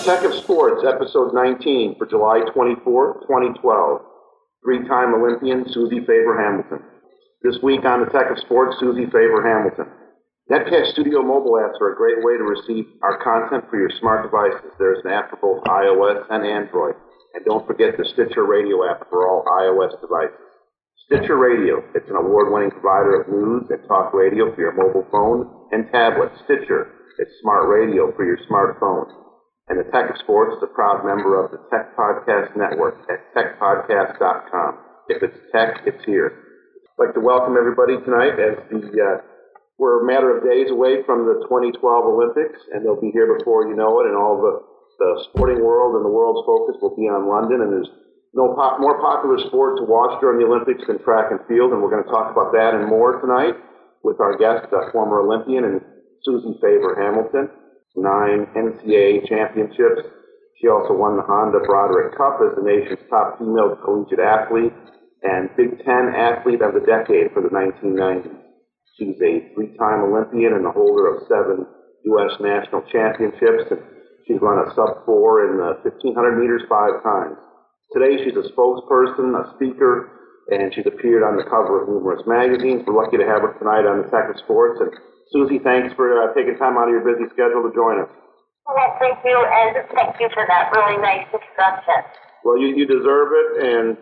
Tech of Sports, episode 19 for July 24th, 2012. Three-time Olympian Susie Faber-Hamilton. This week on the Tech of Sports, Susie Faber-Hamilton. Netcash Studio mobile apps are a great way to receive our content for your smart devices. There's an app for both iOS and Android. And don't forget the Stitcher Radio app for all iOS devices. Stitcher Radio, it's an award-winning provider of news and talk radio for your mobile phone and tablet. Stitcher, it's smart radio for your smartphone. And the Tech of Sports is a proud member of the Tech Podcast Network at techpodcast.com. If it's tech, it's here. I'd like to welcome everybody tonight as we're a matter of days away from the 2012 Olympics, and they'll be here before you know it, and all the sporting world and the world's focus will be on London, and there's no more popular sport to watch during the Olympics than track and field, and we're going to talk about that and more tonight with our guest, former Olympian and Susie Faber-Hamilton. 9 NCAA championships. She also won the Honda Broderick Cup as the nation's top female collegiate athlete and Big Ten Athlete of the Decade for the 1990s. She's a three-time Olympian and the holder of 7 U.S. national championships, and she's run a sub-4 in the 1,500 meters 5 times. Today, she's a spokesperson, a speaker, and she's appeared on the cover of numerous magazines. We're lucky to have her tonight on the Tech of Sports. And Susie, thanks for taking time out of your busy schedule to join us. Well, thank you, and thank you for that really nice introduction. Well, you deserve it, and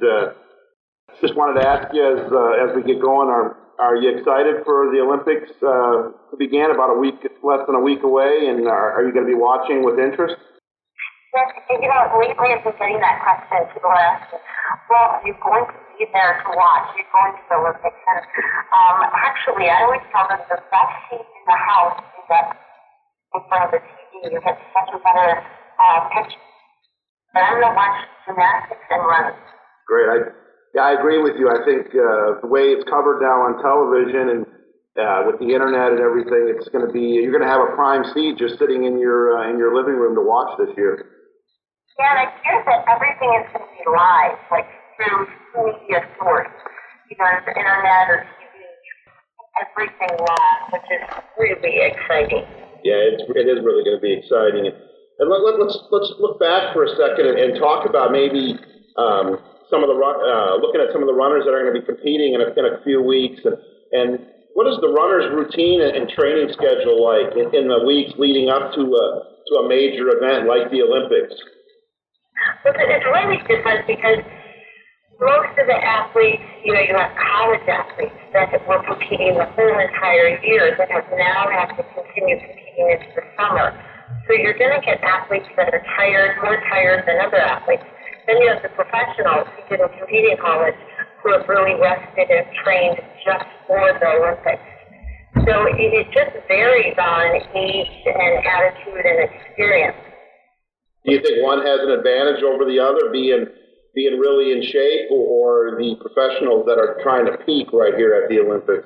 just wanted to ask you as we get going, are you excited for the Olympics to begin about less than a week away, and are you going to be watching with interest? Yes, lately I've been getting that question. People are asking, well, are you going to be there to watch? You're going to the Olympics. And actually, I always tell them the best seat in the house is that in front of the TV. You get such a better picture. But I'm going to watch gymnastics and running. Great. I agree with you. I think the way it's covered now on television and with the internet and everything, you're going to have a prime seat just sitting in your living room to watch this year. Yeah, and I hear that everything is going to be live, like through media source, either the internet or TV, everything live, which is really exciting. Yeah, it is really going to be exciting. And let's look back for a second and talk about maybe looking at some of the runners that are going to be competing in a few weeks, and what is the runner's routine and training schedule like in the weeks leading up to a major event like the Olympics? Well, it's really different because most of the athletes, you have college athletes that were competing the whole entire year that now have to continue competing into the summer. So you're going to get athletes that are more tired than other athletes. Then you have the professionals who didn't compete in college who have really rested and trained just for the Olympics. So it just varies on age and attitude and experience. Do you think one has an advantage over the other, being really in shape, or the professionals that are trying to peak right here at the Olympics?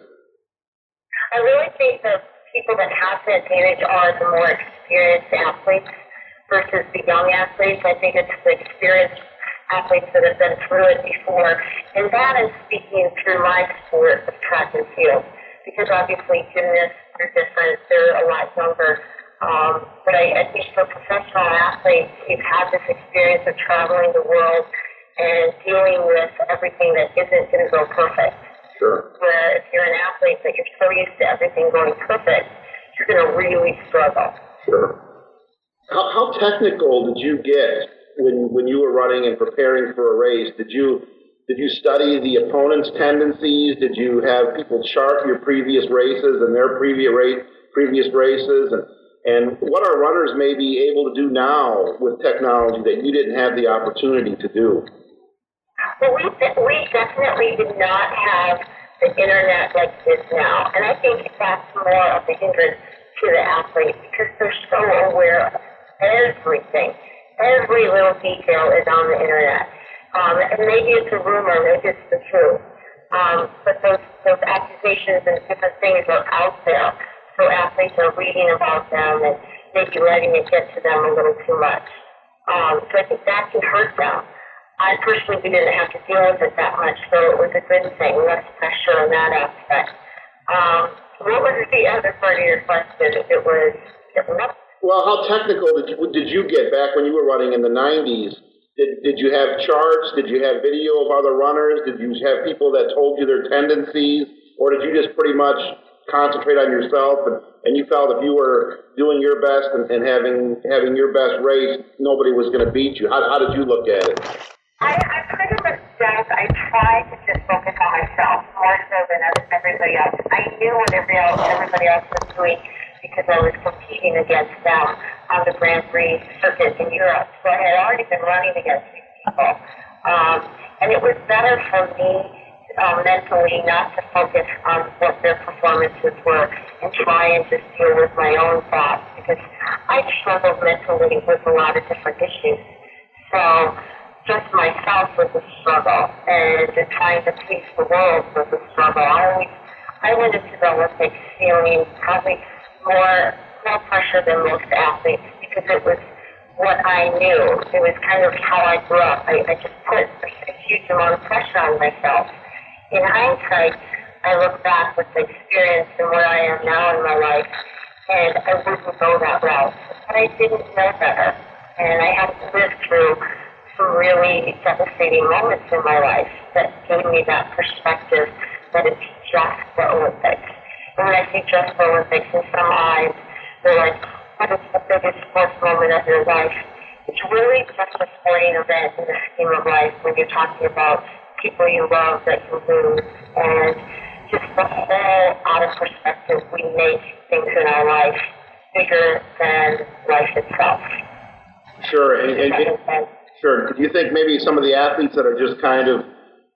I really think the people that have the advantage are the more experienced athletes versus the young athletes. I think it's the experienced athletes that have been through it before. And that is speaking through my sport of track and field, because obviously gymnasts are different. They're a lot younger. But I think for professional athletes, you've had this experience of traveling the world and dealing with everything that isn't going to go perfect. Sure. Where if you're an athlete that you're so used to everything going perfect, you're going to really struggle. Sure. How technical did you get when you were running and preparing for a race? Did you study the opponent's tendencies? Did you have people chart your previous races and their previous races? And what are runners may be able to do now with technology that you didn't have the opportunity to do? Well, we definitely did not have the internet like this now. And I think that's more of the hindrance to the athlete because they're so aware of everything. Every little detail is on the internet. And maybe it's a rumor, maybe it's the truth. But those accusations and different things are out there. So athletes are reading about them and maybe letting it get to them a little too much. So I think that can hurt them. I personally didn't have to deal with it that much, so it was a good thing, less pressure on that aspect. What was the other part of your question? It was Well, how technical did you get back when you were running in the 90s? Did you have charts? Did you have video of other runners? Did you have people that told you their tendencies? Or did you just pretty much concentrate on yourself and you felt if you were doing your best and having your best race, nobody was going to beat you? How did you look at it? I pretty much said I tried to just focus on myself more so than everybody else. I knew what everybody else was doing because I was competing against them on the Grand Prix circuit in Europe. So I had already been running against these people. And it was better for me mentally not to focus on what their performances were and try and just deal with my own thoughts because I struggled mentally with a lot of different issues. So just myself was a struggle, and trying to please the world was a struggle. I went into the Olympics feeling probably more pressure than most athletes because it was what I knew. It was kind of how I grew up. I just put a huge amount of pressure on myself. In hindsight, I look back with the experience and where I am now in my life, and I wouldn't go that route. But I didn't know better, and I had to live through some really devastating moments in my life that gave me that perspective that it's just the Olympics. And when I say just the Olympics, in some eyes, they're like, what is the biggest sports moment of your life? It's really just a sporting event in the scheme of life when you're talking about people you love that you lose, and just the whole out of perspective, we make things in our life bigger than life itself. Sure, Sure. Do you think maybe some of the athletes that are just kind of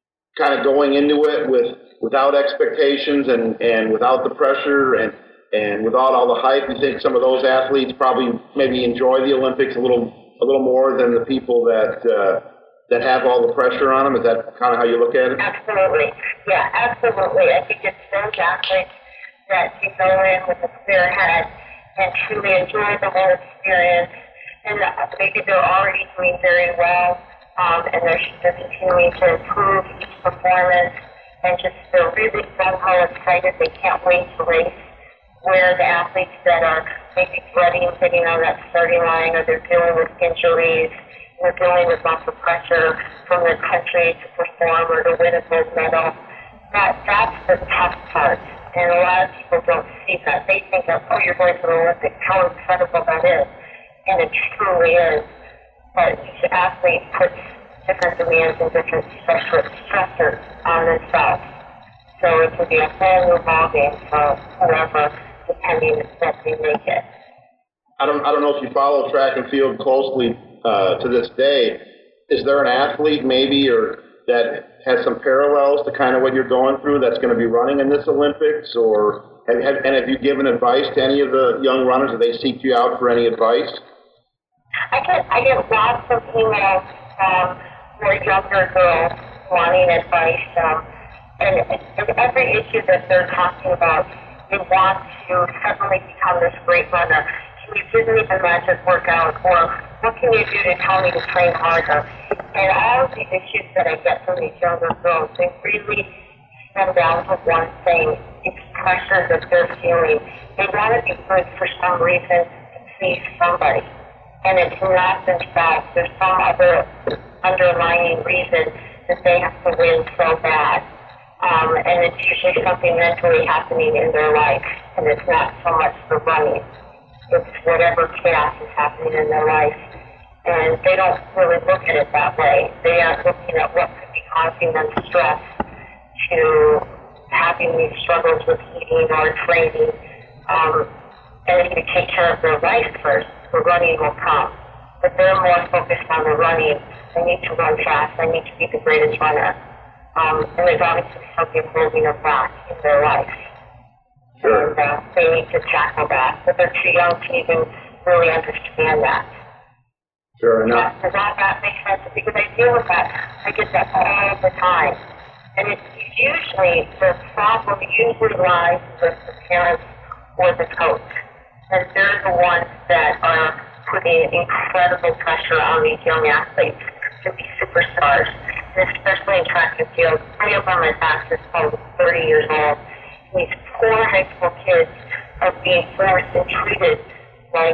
going into it without expectations and without the pressure and without all the hype, you think some of those athletes probably maybe enjoy the Olympics a little more than the people that have all the pressure on them? Is that kind of how you look at it? Absolutely. Yeah, absolutely. I think it's those athletes that you go in with a clear head and truly enjoy the whole experience. And maybe they're already doing very well, and they're continuing to improve each performance, and just they're really somehow excited. They can't wait to race. Where the athletes that are maybe dreading sitting on that starting line, or they're dealing with injuries, they're dealing with lots of pressure from their country to perform or to win a gold medal. That's the tough part, and a lot of people don't see that. They think that, oh, you're going to the Olympics, how incredible that is. And it truly is, but each athlete puts different demands and different stressors on themselves. So it can be a whole new ballgame for whoever, depending what they make it. I don't know if you follow track and field closely to this day. Is there an athlete maybe or that has some parallels to kind of what you're going through that's going to be running in this Olympics? Or have you given advice to any of the young runners? Do they seek you out for any advice? I get lots of emails for younger girls wanting advice, and every issue that they're talking about, they want to suddenly become this great runner. Can you give me the magic workout, or what can you do to tell me to train harder? And all of these issues that I get from these younger girls, they really stem down to one thing. It's pressure that they're feeling. They want to be good for some reason to please somebody. And it's not in fact, there's some other underlying reason that they have to win so bad. And it's usually something mentally happening in their life, and it's not so much the running. It's whatever chaos is happening in their life. And they don't really look at it that way. They are looking at what could be causing them stress to having these struggles with eating or training. And if you take care of their life first, the running will come. But they're more focused on the running. I need to run fast. I need to be the greatest runner. And there's obviously something holding them back in their life. Sure. And they need to tackle that. But they're too young to even really understand that. Sure enough. Does that make sense? Because I deal with that. I get that all the time. And it's usually, the problem usually lies with the parents or the coach. And they're the ones that are putting incredible pressure on these young athletes to be superstars, and especially in track and field. 3 of them, in fact, is probably 30 years old. These poor high school kids are being forced and treated like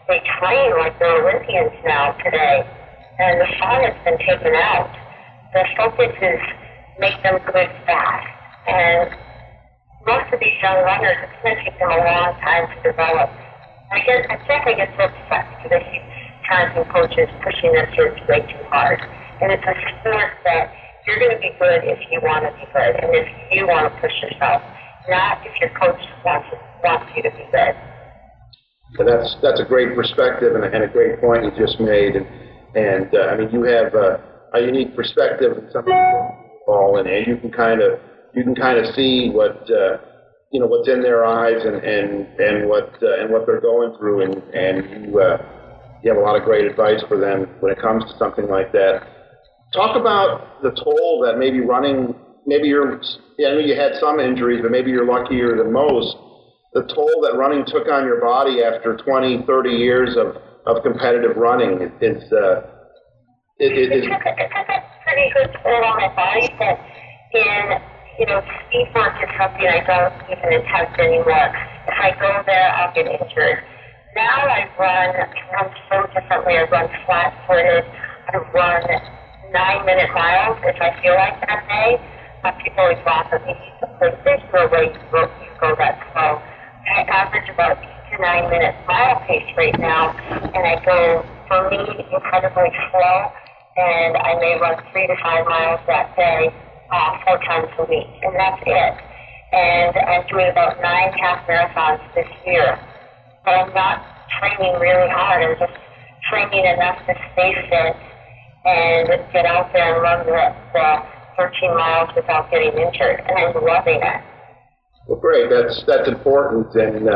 they train like they're Olympians now today, and the fun has been taken out. The focus is make them good fast, and most of these young runners, it's going to take them a long time to develop. I think I get so upset because I see parents and coaches pushing their kids way too hard. And it's a sport that you're going to be good if you want to be good and if you want to push yourself, not if your coach wants you to be good. That's a great perspective and a great point you just made. And I mean, you have a unique perspective in some people, and you can kind of see what what's in their eyes and what they're going through, and you have a lot of great advice for them when it comes to something like that. Talk about the toll that maybe running, I know you had some injuries, but maybe you're luckier than most. The toll that running took on your body after 20, 30 years of competitive running is it took a pretty good toll on my body, but speed work is something I don't even attempt anymore. If I go there, I'll get injured. Now I run so differently. I run flat-footed. I run 9-minute miles if I feel like that day. People always laugh at me. There's no way you go that slow. I average about 8 to 9 minute mile pace right now, and I go, for me, incredibly slow, and I may run 3 to 5 miles that day, 4 times a week, and that's it. And I'm doing about 9 half marathons this year. But I'm not training really hard. I'm just training enough to stay fit and get out there and run the 13 miles without getting injured, and I'm loving it. Well, great. That's important, and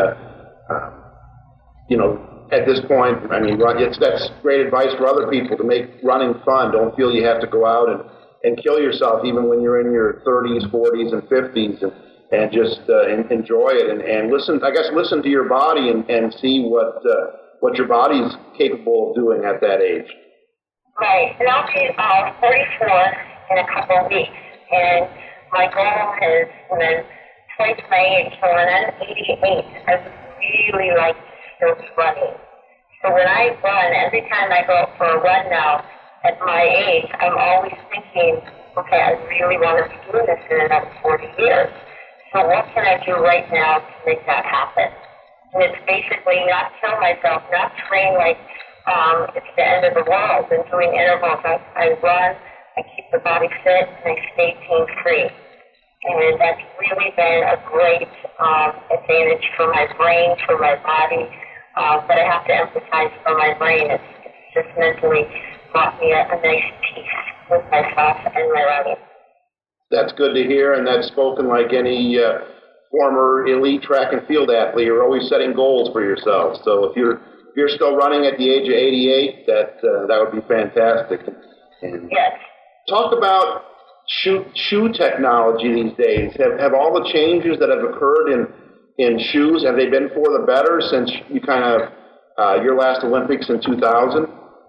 at this point, I mean, that's great advice for other people to make running fun. Don't feel you have to go out and kill yourself even when you're in your 30s, 40s, and 50s, and just enjoy it and listen to your body and see what your body's capable of doing at that age. Right, and I'll be 44 in a couple of weeks, and my goal is twice my age, so when I'm 88, I would really like to still be running. So when I run, every time I go out for a run now, at my age, I'm always thinking, okay, I really want to be doing this in another 40 years. So what can I do right now to make that happen? And it's basically not kill myself, not train like it's the end of the world, and doing intervals. I run, I keep the body fit, and I stay pain-free. And that's really been a great advantage for my brain, for my body. But I have to emphasize for my brain, it's just mentally brought me a nice peace with myself and my running. That's good to hear, and that's spoken like any former elite track and field athlete. You're always setting goals for yourself. So if you're still running at the age of 88, that would be fantastic. And yes. Talk about shoe technology these days. Have all the changes that have occurred in shoes, have they been for the better since you your last Olympics in 2000?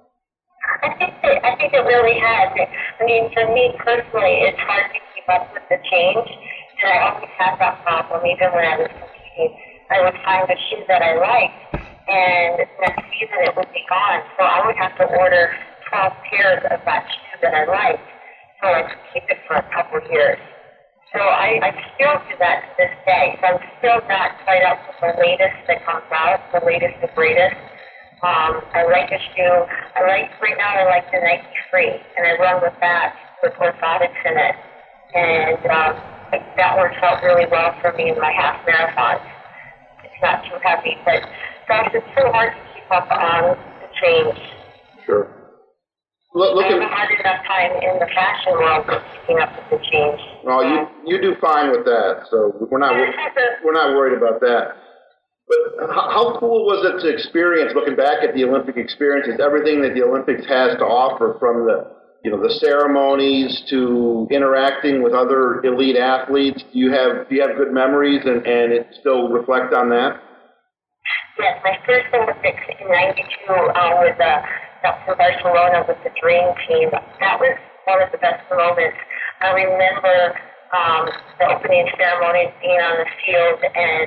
I think it really has. I mean, for me personally, it's hard to keep up with the change, and I always had that problem. Even when I was competing, I would find a shoe that I liked, and next season it would be gone. So I would have to order 12 pairs of that shoe that I liked, so I could keep it for a couple of years. So I still do that to this day. So I'm still not quite up with the latest that comes out, the latest and greatest. I like a shoe. Right now I like the Nike Free, and I run with that with orthotics in it. And that works out really well for me in my half marathons. It's not too heavy, but gosh, it's so hard to keep up on the change. Sure. I haven't had enough time in the fashion world of keeping up with the change. Well, you do fine with that, so we're not worried about that. But how cool was it to experience, looking back at the Olympic experiences, everything that the Olympics has to offer, from the ceremonies to interacting with other elite athletes? Do you have good memories and it still reflect on that? Yes, my first Olympics in '92 was in Barcelona with the Dream Team. That was one of the best moments. I remember the opening ceremonies, being on the field, and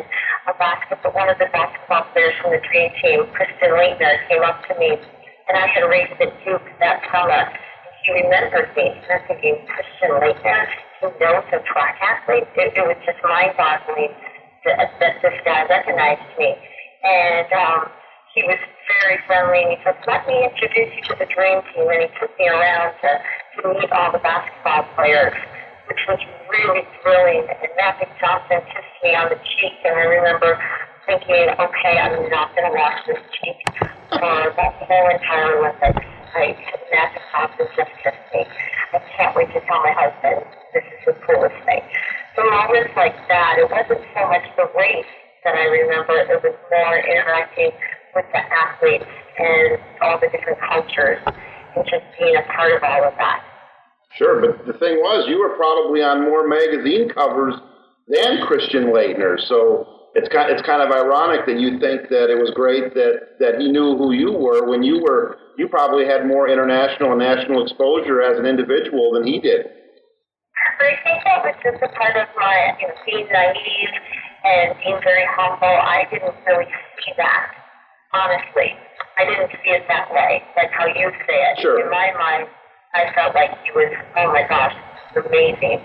one of the basketball players from the dream team, Kristen Leitner, came up to me, and I had raced at Duke that summer. He remembered me, and I'm thinking, Kristen Leitner, he knows a track athlete? It was just mind-boggling that this guy recognized me. And he was very friendly, and he said, let me introduce you to the dream team, and he took me around to meet all the basketball players, which was really thrilling. And Matthew Johnson kissed me on the cheek, and I remember thinking, okay, I'm not going to wash this cheek for that whole entire Olympics. Matthew Johnson just kissed me. I can't wait to tell my husband this is the coolest thing. So moments like that, it wasn't so much the race that I remember, it was more interacting with the athletes and all the different cultures and just being a part of all of that. Sure, but the thing was, you were probably on more magazine covers than Christian Leitner, so it's kind of ironic that you think that it was great that he knew who you were when you probably had more international and national exposure as an individual than he did. But I think that was just a part of my being naive and being very humble. I didn't really see that, honestly. I didn't see it that way, like how you say it. Sure. In my mind, I felt like he was, oh my gosh, amazing.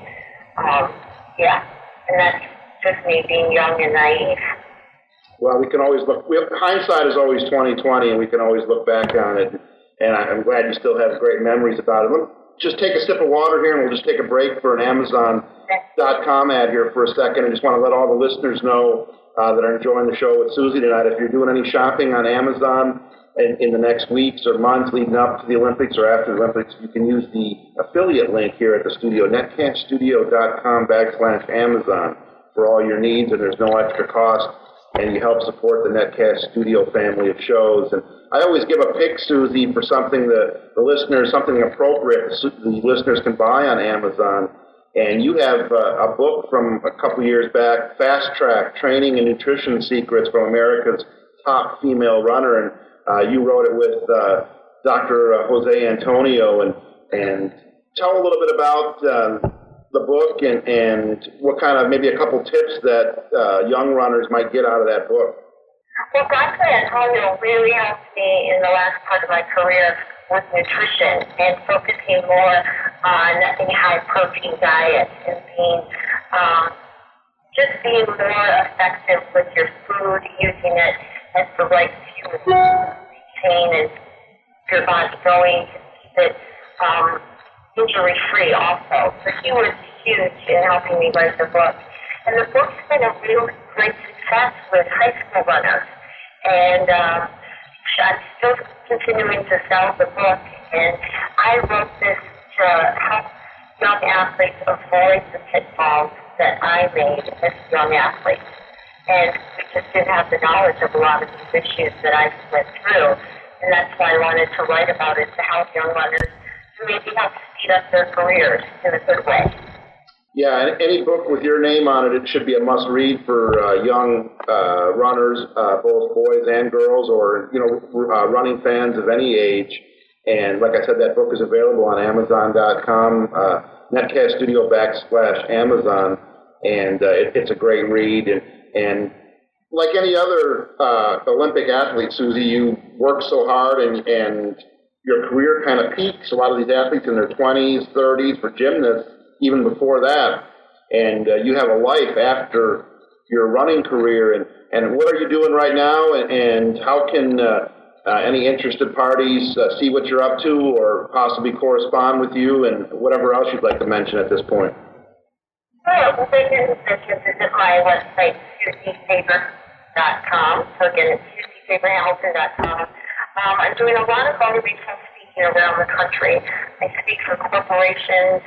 Yeah, and that's just me being young and naive. Well, we can always look. Hindsight is always 20/20, and we can always look back on it. And I'm glad you still have great memories about it. Let me just take a sip of water here, and we'll just take a break for an Amazon.com ad here for a second. I just want to let all the listeners know that are enjoying the show with Susie tonight. If you're doing any shopping on Amazon in the next weeks or months leading up to the Olympics or after the Olympics, you can use the affiliate link here at the studio, netcaststudio.com/Amazon for all your needs, and there's no extra cost, and you help support the Netcast Studio family of shows. And I always give a pick, Susie, for something something appropriate the listeners can buy on Amazon. And you have a book from a couple years back, Fast Track, Training and Nutrition Secrets from America's Top Female Runner. And you wrote it with Dr. Jose Antonio. And tell a little bit about the book and what kind of, maybe a couple tips that young runners might get out of that book. Well, Dr. Antonio really helped me in the last part of my career with nutrition and focusing more on a high-protein diet and being more effective with your food, using it as the right fuel to maintain and your body going to keep it injury-free also. So he was huge in helping me write the book. And the book's been a real great success with high school runners. And I'm still continuing to sell the book. And I wrote this to help young athletes avoid the pitfalls that I made as a young athlete. And we just didn't have the knowledge of a lot of these issues that I went through. And that's why I wanted to write about it, to help young runners to maybe help speed up their careers in a good way. Yeah, and any book with your name on it, it should be a must-read for young runners, both boys and girls, or running fans of any age. And like I said, that book is available on Amazon.com, Netcast Studio /Amazon, and it's a great read. And like any other Olympic athlete, Susie, you work so hard, and your career kind of peaks. A lot of these athletes in their 20s, 30s, for gymnasts, even before that, and you have a life after your running career, and what are you doing right now, and how can any interested parties see what you're up to or possibly correspond with you, and whatever else you'd like to mention at this point? Sure. Well, they can visit my website, SusieFaber.com. So again, it's SusieFaberHamilton.com. I'm doing a lot of motivational speaking around the country. I speak for corporations,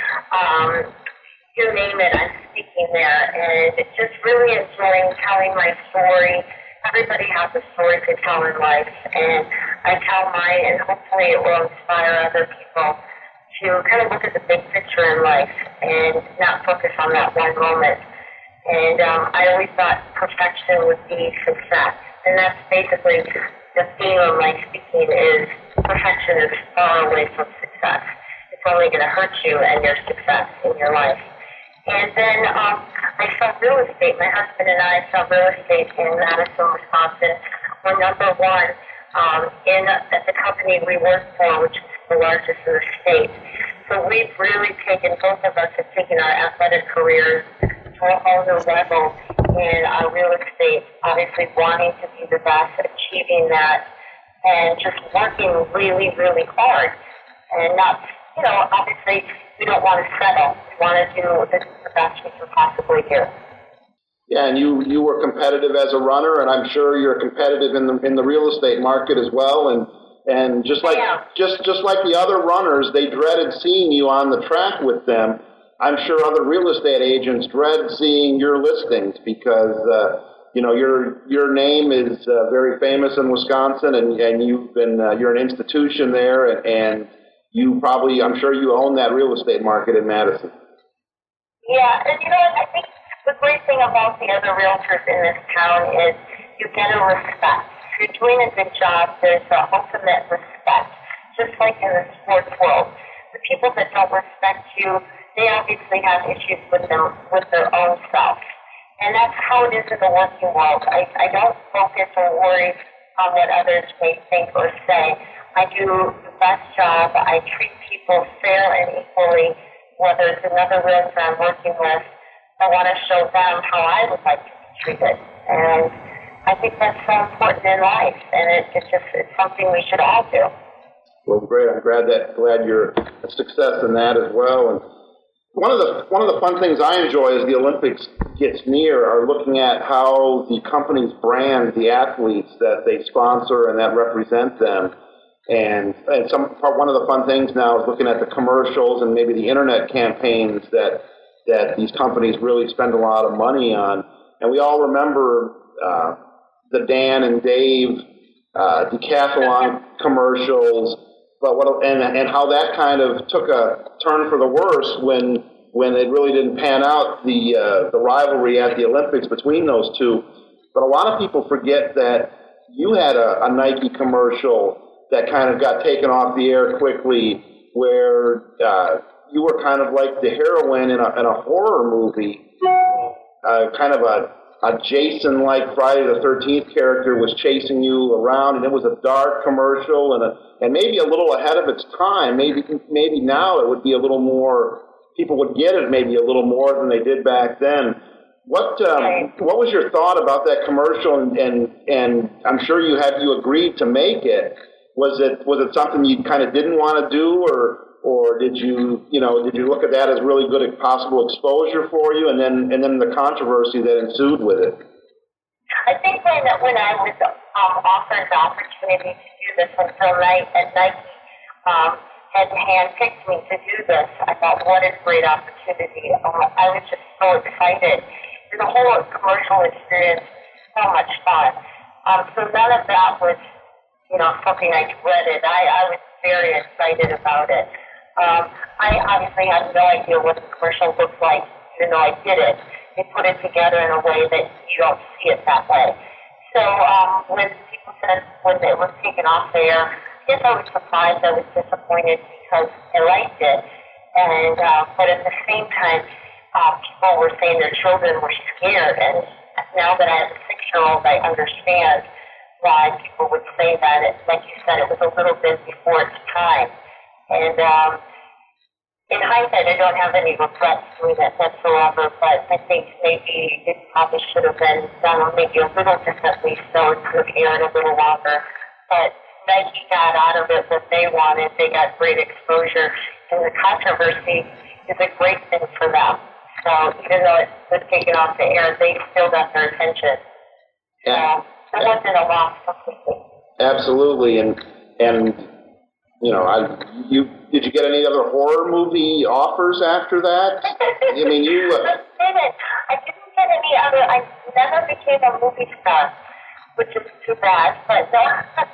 you name it, I'm speaking there, and it's just really enjoying telling my story. Everybody has a story to tell in life, and I tell mine, and hopefully it will inspire other people to kind of look at the big picture in life and not focus on that one moment. And I always thought perfection would be success, and that's basically the theme of my speaking is perfection is far away from success. It's only going to hurt you and your success in your life. And then I sell real estate. My husband and I sell real estate in Madison, Wisconsin. We're number one in the company we work for, which is the largest in the state. So we've really taken, both of us have taken our athletic careers to a whole new level in our real estate, obviously wanting to be the best, achieving that, and just working really, really hard. And not, obviously we don't want to settle. We want to do the best we can possibly do. Yeah, and you were competitive as a runner, and I'm sure you're competitive in the real estate market as well. And just like just like the other runners, they dreaded seeing you on the track with them. I'm sure other real estate agents dread seeing your listings because your name is very famous in Wisconsin, and you're an institution there, and you probably, I'm sure you own that real estate market in Madison. Yeah, and I think the great thing about the other realtors in this town is you get a respect. If you're doing a good job, there's the ultimate respect, just like in the sports world. The people that don't respect you, they obviously have issues with their own self. And that's how it is in the working world. I don't focus or worry on what others may think or say. I do the best job. I treat people fair and equally, whether it's another realtor I'm working with. I want to show them how I would like to be treated. And I think that's so important in life, and it's something we should all do. Well, great. I'm glad you're a success in that as well. And one of the fun things I enjoy as the Olympics gets near are looking at how the companies brand the athletes that they sponsor and that represent them. And one of the fun things now is looking at the commercials and maybe the internet campaigns that these companies really spend a lot of money on. And we all remember the Dan and Dave decathlon commercials, and how that kind of took a turn for the worse when it really didn't pan out, the rivalry at the Olympics between those two. But a lot of people forget that you had a Nike commercial that kind of got taken off the air quickly, where you were kind of like the heroine in a horror movie, kind of a Jason-like Friday the 13th character was chasing you around, and it was a dark commercial and maybe a little ahead of its time. Maybe now it would be a little more, people would get it maybe a little more than they did back then. What was your thought about that commercial? And I'm sure you agreed to make it. Was it something you kind of didn't want to do, or did you look at that as really good possible exposure for you, and then the controversy that ensued with it? I think when I was offered the opportunity to do this until Nike had handpicked me to do this, I thought, what a great opportunity. I was just so excited. The whole commercial experience was so much fun. So none of that was, something I dreaded. I was very excited about it. I obviously had no idea what the commercial looked like, even though I did it. They put it together in a way that you don't see it that way. So when people said, when it was taken off there, I guess I was surprised, I was disappointed because I liked it. And but at the same time, people were saying their children were scared. And now that I have a 6-year-old, I understand why people would say that. Like you said, it was a little bit before its time. And in hindsight, I don't have any regrets doing it whatsoever, but I think maybe it probably should have been done maybe a little differently so it could have aired a little longer. But Nike got out of it what they wanted. They got great exposure, and the controversy is a great thing for them. So even though it was taken off the air, they still got their attention. Yeah. So it wasn't a loss completely. Absolutely, and did you get any other horror movie offers after that? I mean, I didn't get any other. I never became a movie star, which is too bad. But no,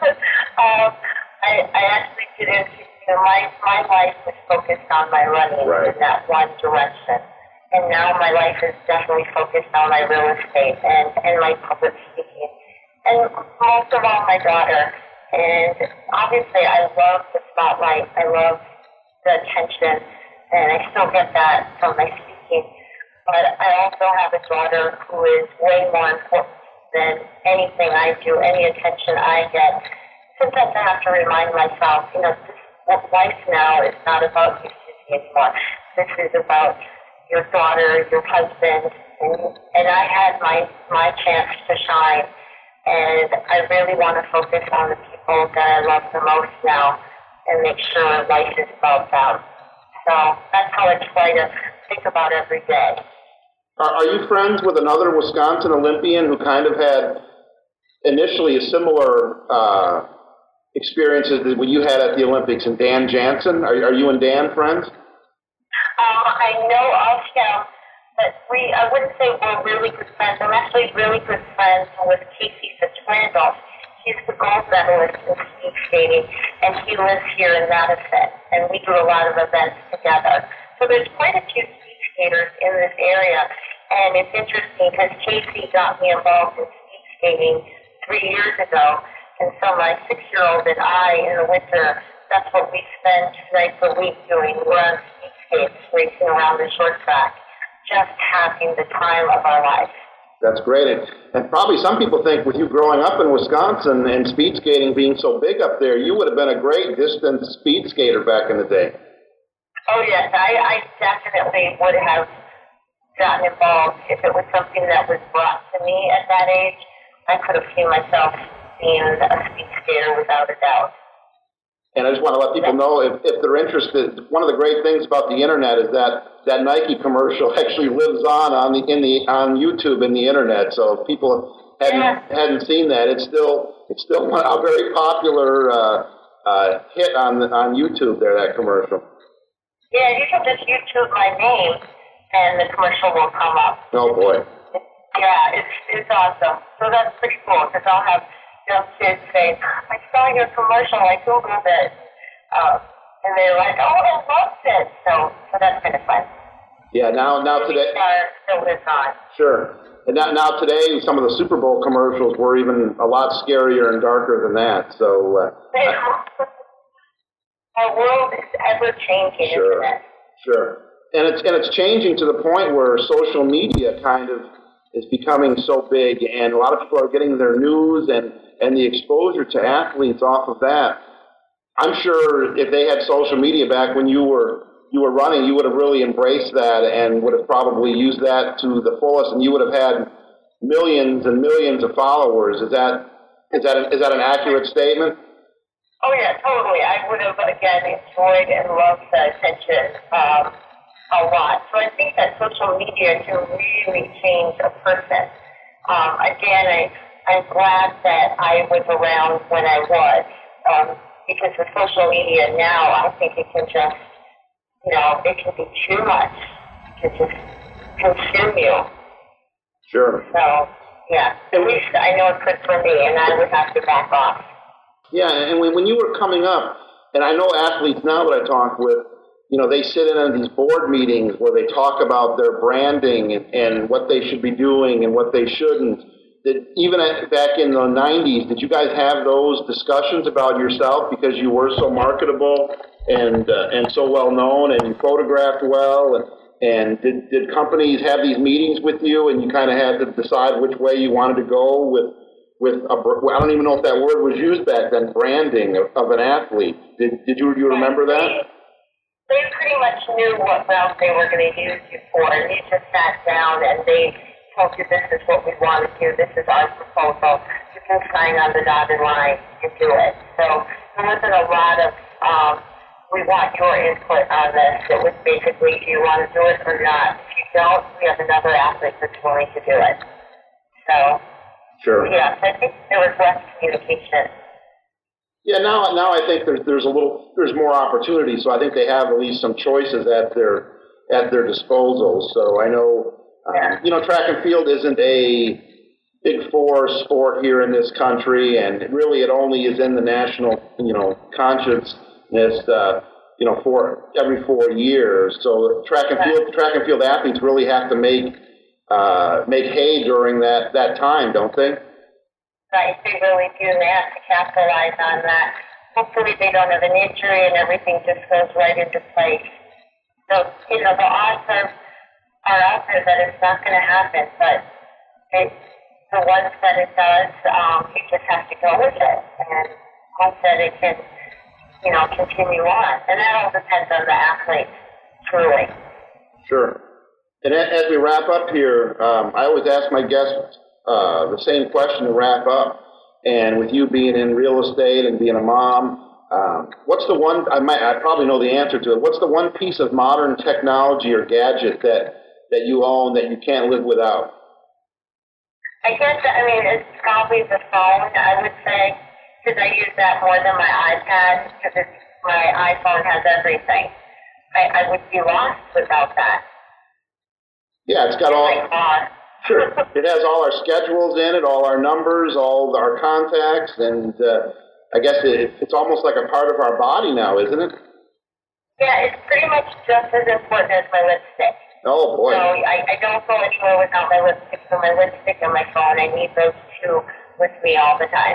I actually didn't. My life was focused on my running in that one direction, and now my life is definitely focused on my real estate and my public speaking, and most of all, my daughter. And obviously, I love the spotlight. I love the attention, and I still get that from my speaking. but I also have a daughter who is way more important than anything I do, any attention I get. Sometimes I have to remind myself, life now is not about you anymore. This is about your daughter, your husband, and I had my chance to shine, and I really want to focus on the people that I love the most now and make sure life is about them. So that's how I try to think about every day. Are you friends with another Wisconsin Olympian who kind of had initially a similar experiences that what you had at the Olympics, and Dan Jansen? Are you and Dan friends? I know of him, but I wouldn't say we're really good friends. I'm actually really good friends with Casey Fitzrandolph. He's the gold medalist in speed skating, and he lives here in Madison, and we do a lot of events together. So there's quite a few speed skaters in this area, and it's interesting because Casey got me involved in speed skating 3 years ago, and so my 6-year-old and I, in the winter, that's what we spend 2 nights a week doing. We're on speed skates, racing around the short track, just having the time of our life. That's great. And probably some people think with you growing up in Wisconsin and speed skating being so big up there, you would have been a great distance speed skater back in the day. Oh, yes. I definitely would have gotten involved if it was something that was brought to me at that age. I could have seen myself being a speed skater without a doubt. And I just want to let people know, if they're interested, one of the great things about the internet is that Nike commercial actually lives on YouTube and the internet. So if people hadn't seen that, it's still a very popular hit on YouTube there, that commercial. Yeah, you can just YouTube my name and the commercial will come up. Oh boy. Yeah, it's awesome. So that's pretty cool because I'll have young kids say, I saw your commercial, I Googled it. And they're like, oh, I loved it. So that's kind of fun. Yeah, now today. Still lives on. Sure. And now today, some of the Super Bowl commercials were even a lot scarier and darker than that. So. Our world is ever changing, sure, isn't it? Sure. And it's changing to the point where social media kind of is becoming so big, and a lot of people are getting their news and the exposure to athletes off of that. I'm sure if they had social media back when you were running, you would have really embraced that and would have probably used that to the fullest, and you would have had millions and millions of followers. Is that an accurate statement? Oh yeah, totally. I would have again enjoyed and loved the attention a lot. So I think that social media can really change a person. Again, I'm glad that I was around when I was, because with social media now, I think it can just, it can be too much. It can just consume you. Sure. So, yeah, at least I know it could for me, and I would have to back off. Yeah, and when you were coming up, and I know athletes now that I talk with, they sit in on these board meetings where they talk about their branding and what they should be doing and what they shouldn't. Even back in the 90s, did you guys have those discussions about yourself because you were so marketable and so well known and you photographed well? And did companies have these meetings with you and you kind of had to decide which way you wanted to go with I don't even know if that word was used back then, branding of an athlete. Did you remember that? They pretty much knew what route they were going to use you for, and you just sat down and they told you this is what we want to do, this is our proposal, you can sign on the dotted line and do it. So there wasn't a lot of, we want your input on this. It was basically, do you want to do it or not? If you don't, we have another athlete that's willing to do it. So. Sure. Yeah, I think there was less communication. Yeah, now I think there's more opportunity, so I think they have at least some choices at their disposal. So I know, track and field isn't a Big Four sport here in this country, and really it only is in the national, consciousness, for every 4 years. So track and field athletes really have to make hay during that time, don't they? Right, they really do. They have to capitalize on that. Hopefully they don't have an injury and everything just goes right into place. So, the awesome are out there that it's not going to happen, but the ones that it does, you just have to go with it and hope that it can, continue on. And that all depends on the athlete, truly. Sure. And as we wrap up here, I always ask my guests the same question to wrap up. And with you being in real estate and being a mom, what's the one, I probably know the answer to it, what's the one piece of modern technology or gadget that you own that you can't live without? I guess, it's probably the phone, I would say, because I use that more than my iPad, because my iPhone has everything. I would be lost without that. Yeah, it's got all. Sure, it has all our schedules in it, all our numbers, all our contacts, and I guess it's almost like a part of our body now, isn't it? Yeah, it's pretty much just as important as my lipstick. Oh, boy. So I don't go anywhere without my lipstick, so my lipstick and my phone, I need those two with me all the time.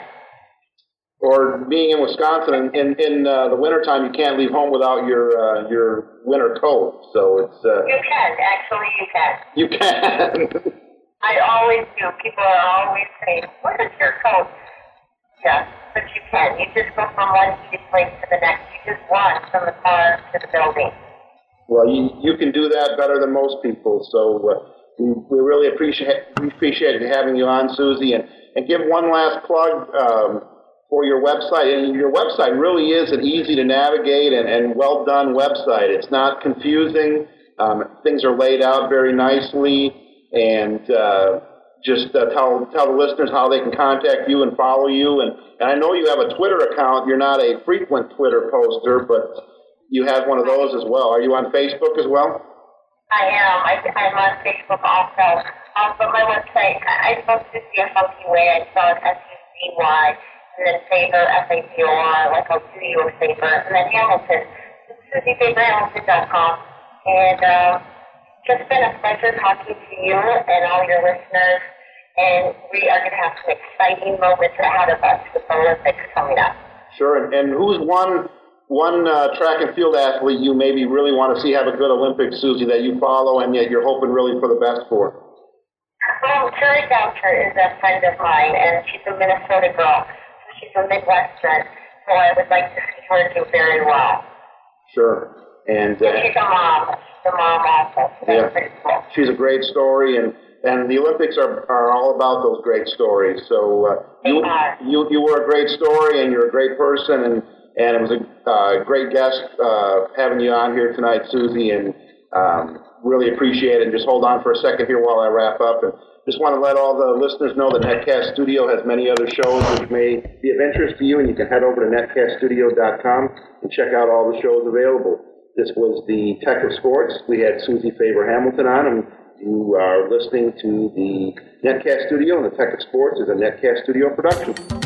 Or being in Wisconsin, in the wintertime, you can't leave home without your winter coat. So it's. You can, actually, you can. You can. I always do. People are always saying, "What is your coat?" Yeah, but you can. You just go from one heated place to the next. You just run from the car to the building. Well, you can do that better than most people. So we really appreciate having you on, Susie, and give one last plug. For your website, and your website really is an easy to navigate and well done website. It's not confusing. Things are laid out very nicely, and just tell the listeners how they can contact you and follow you. And I know you have a Twitter account. You're not a frequent Twitter poster, but you have one of those as well. Are you on Facebook as well? I am. I'm on Facebook also. But my website, I supposed to see a funky way. I spell it SUCY. And then Favor, F-A-V-O-R, like I'll do you a favor. And then Hamilton, SusieFavorHamilton.com. And just been a pleasure talking to you and all your listeners. And we are going to have some exciting moments ahead of us with the Olympics coming up. Sure. And who's one track and field athlete you maybe really want to see have a good Olympics, Susie, that you follow and yet you're hoping really for the best for? Well, Terry Boucher is a friend of mine, and she's a Minnesota girl. She's a Midwestern, so I would like to see her do very well. Sure. And she's a mom. She's a mom also. So that's pretty cool. She's a great story, and the Olympics are all about those great stories. So you were a great story, and you're a great person, and it was a great guest having you on here tonight, Susie, and really appreciate it. And just hold on for a second here while I wrap up. And just want to let all the listeners know that Netcast Studio has many other shows which may be of interest to you, and you can head over to netcaststudio.com and check out all the shows available. This was the Tech of Sports. We had Susie Favor Hamilton on, and you are listening to the Netcast Studio, and the Tech of Sports is a Netcast Studio production.